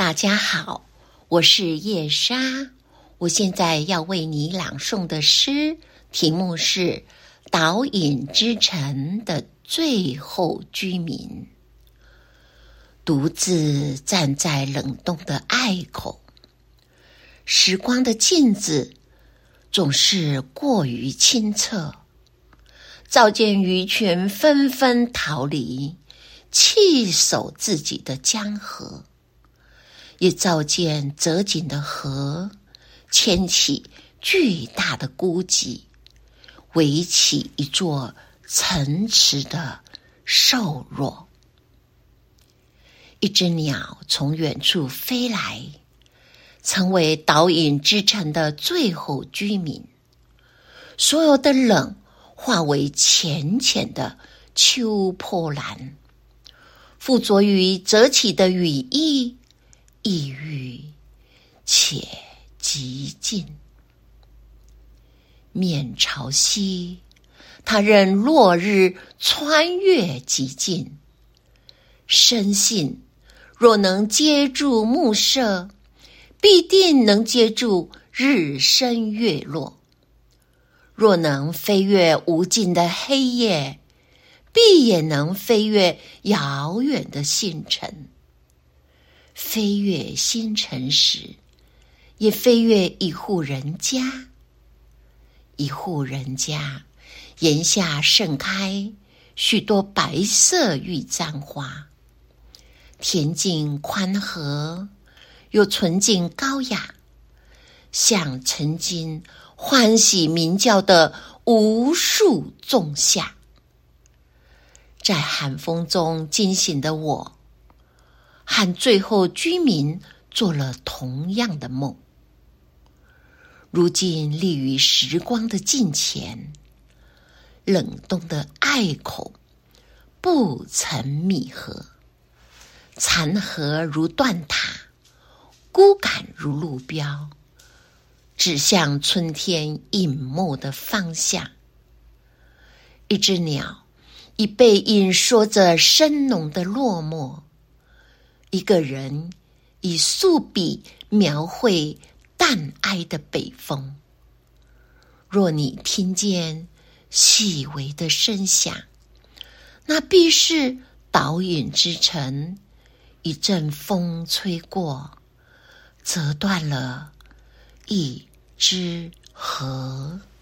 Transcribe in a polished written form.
大家好，我是叶莎，我现在要为你朗诵的诗题目是《岛隐之城的最后居民》。独自站在冷冻的隘口，时光的镜子总是过于清澈，照见鱼群纷纷逃离，弃守自己的江河，也照见折紧的河牵起巨大的孤脊，围起一座城池的瘦弱。一只鸟从远处飞来，成为岛隐之城的最后居民。所有的冷化为浅浅的秋波澜，附着于折起的羽翼，抑郁且极静。面朝西，他任落日穿越极尽，深信若能接住暮色，必定能接住日升月落；若能飞越无尽的黑夜，必也能飞越遥远的星辰。飞越星辰时，也飞越一户人家。一户人家檐下盛开许多白色玉簪花，恬静宽和又纯净高雅，像曾经欢喜鸣叫的无数仲夏。在寒风中惊醒的我，和最后居民做了同样的梦。如今立于时光的镜前，冷冻的隘口不曾密合，残荷如断塔，孤杆如路标，指向春天隐没的方向。一只鸟以背影说着深浓的落寞，一个人以素笔描绘淡哀的北风。若你听见细微的声响，那必是岛隐之城一阵风吹过，折断了一只河。